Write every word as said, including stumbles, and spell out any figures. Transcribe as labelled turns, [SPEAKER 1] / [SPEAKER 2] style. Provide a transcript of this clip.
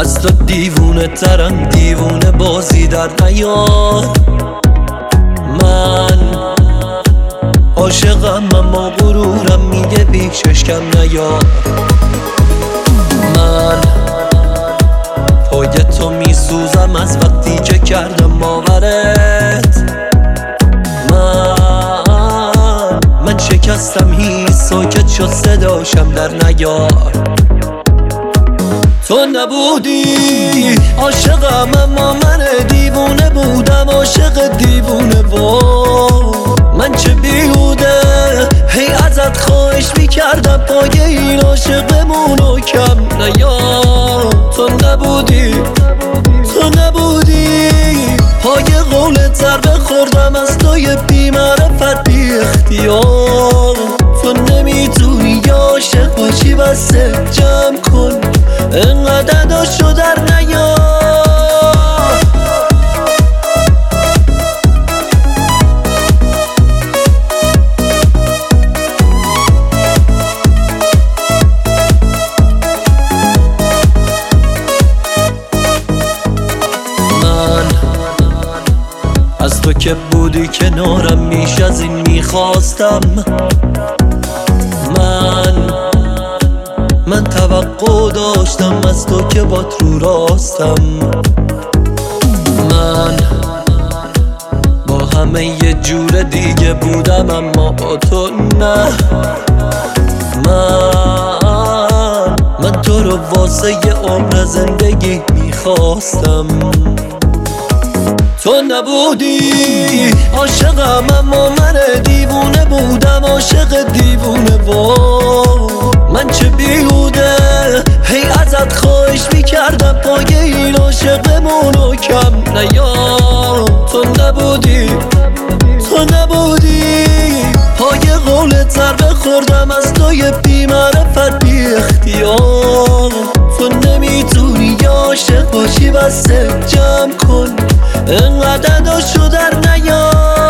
[SPEAKER 1] از تو دیوونه ترم، دیوونه بازی در نیار. من عاشقم اما غرورم میگه بیشش کم نیار. من پای تو میسوزم از وقتی که کردم باورت. من من شکستم هیچ ساکت شد صداشم در نیار. تو نبودی عاشقم اما من دیوونه بودم، عاشق دیوونه با من چه بیهوده هی ازت خواهش میکردم پای این عاشقمونو کم نیار. تو نبودی تو نبودی پای قولت ضربه خوردم از توی بی معرفت بی اختیار. تو نمیتونی عاشق باشی بسه جمع کن انقدر داشو در نیار. من از تو که بودی کنارم میش از این میخواستم. من من توقع داشتم از تو که با رو راستم. من با همه یه جور دیگه بودم اما با تو نه. من من تو رو واسه یه عمر زندگی میخواستم. تو نبودی عاشقم اما من دیوونه بودم، عاشق دیوونه با من چه بیهوده هی ازت خواهش میکردم پای این عاشقمونو کم نیار. تو نبودی تو نبودی پای قولت ضربه خوردم از توی بی معرفت بی اختیار. تو نمیتونی عاشق باشی بسه جمع کن انقدر داشو در نیار.